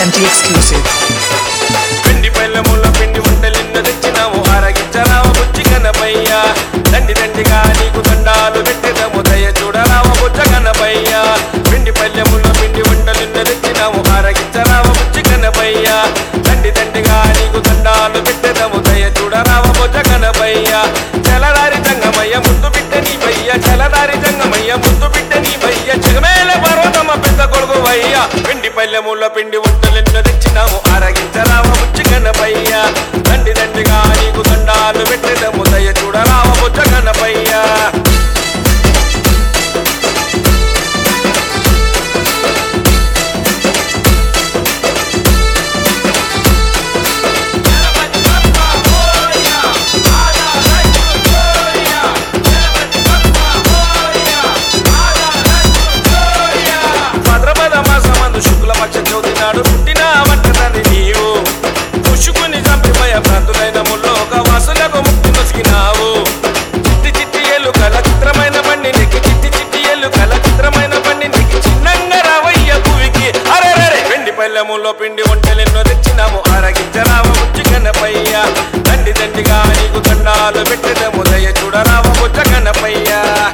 Shanti exclusive. పిండి పల్లెముల పిండి వంటలెన్న తెచ్చినాము ఆరగించరావ బుజ్జి కనపయ్య దండి దండిగా నీకు దండాలు పెట్టెదము దయ చూడరావ బుజ్జ కనపయ్య పిండి పల్లెముల పిండి వంటలెన్న తెచ్చినాము ఆరగించరావ బుజ్జి కనపయ్య దండి దండిగా నీకు దండాలు పెట్టెదము దయ చూడరావ బుజ్జ కనపయ్య చలదారి జంగమయ్య ముద్దు బిడ్డ నీ భయ్య చలదారి జంగమయ్య ముద్దు బిడ్డ నీ భయ్య జగమేల పర్వతమ పెద్ద కొడుకు వయ్య పిండి పల్లెముల పిండి వంటలెన్న తెచ్చినాము ఆరగించరావ బుజ్జి కనపయ్య దండి దండిగా నీకు దండాలు పెట్టెదము దయ చూడరావ బుజ్జ కనపయ్య భద్రపద మాసమందు శుక్లపక్ష చవితి నాడు పుట్టిన వంటదాన్ని నీవు పుష్కుని చంపిపోయే భ్రాంతులైన ముల్లోక వాసులకు ముక్తి నొసిగినావు చిట్టి చిట్టి ఏళ్ళు కల చిత్రమైన బండి నీకు చిట్టి చిట్టి ఏళ్ళు కల చిత్రమైన బండి నీకు చిన్నంగా రావయ్య భూమికి అరే పిండి పల్లెములో పిండి వంటలెన్నో తెచ్చినాము ఆరగించరావ బుజ్జి కనపయ్య దండి దండిగా నీకు దండాలు పెట్టెదము దయ చూడరావ బుజ్జ కనపయ్య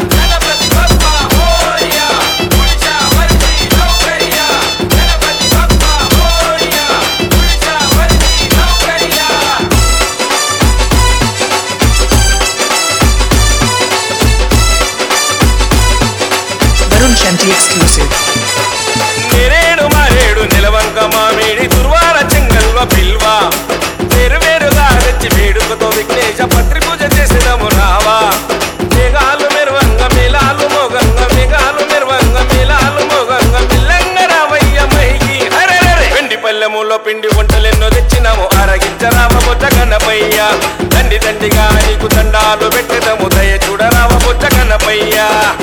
Varun Shanti exclusive. నేరేడు మారేడు నిలవంక మామిడి దుర్వార చెంగల్వ పిల్వ వేరువేరుగా తెచ్చి వేడుకతో విఘ్నేశ పత్రి పూజ చేసేదము రావా మేఘాలు మెరువంగ మేళాలు మోగంగ మేఘాలు మెరువంగ మేళాలు మోగంగ మిల్లంగ రావయ్య మైకి హరే పిండి పల్లెములో పిండి వంటలెన్నో తెచ్చినాము ఆరగించరావ బొజ్జ కనపయ్య దండి దండిగా నీకు దండాలు పెట్టెదము దయ చూడరావ బొజ్జ కనపయ్య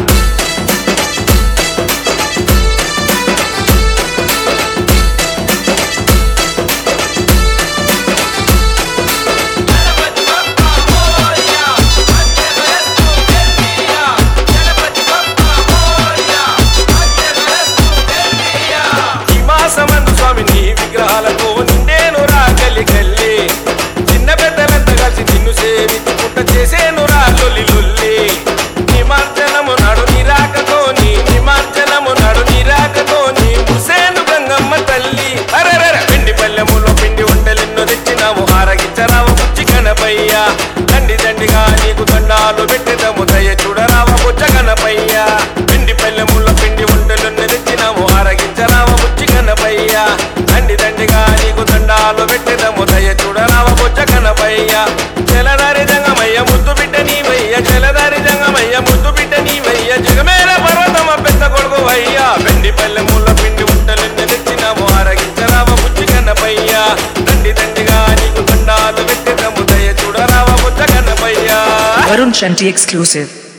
మాసమందు స్వామి నీ విగ్రహాలతో నిండేను రాగలి గల్లి చిన్న పెద్దలంతా కలిసి నిన్ను సేవించుకుంట చేసేను రాలొల్లి లొల్లి నిమార్జనము నాడు నిరాకతోని నిమార్జనము నాడు నిరాకతోని ముసేను గంగమ్మ తల్లి అరే పిండి పల్లెములో పిండి వంటలెన్నో తెచ్చినాము ఆరగించరావ బుజ్జి కనపయ్య దండి దండిగా నీకు దండాలు పెట్టెదము దయ చూడరావ బుజ్జ కనపయ్య పిండి పల్లెములో పిండి వంటలెన్నో తెచ్చినాము ఆరగించరావ బుజ్జి కనపయ్య దండి దండిగా నీకు దండాలు పెట్టెదము దయ చూడరావ బుజ్జ కనపయ్య చలదారి జంగమయ్య ముద్దు బిడ్డ నీ వయ్య చలదారి జంగమయ్య ముద్దు బిడ్డ నీ వయ్య జగమేల పర్వతమ పెద్ద కొడుకు వయ్య పిండి పల్లెముల పిండి వంటలెన్ని తెచ్చినాము ఆరగించరావ బుజ్జి కనపయ్య దండి దండిగా నీకు దండాలు పెట్టెదము దయ చూడరావ బుజ్జ కనపయ్య Varun Shanti exclusive.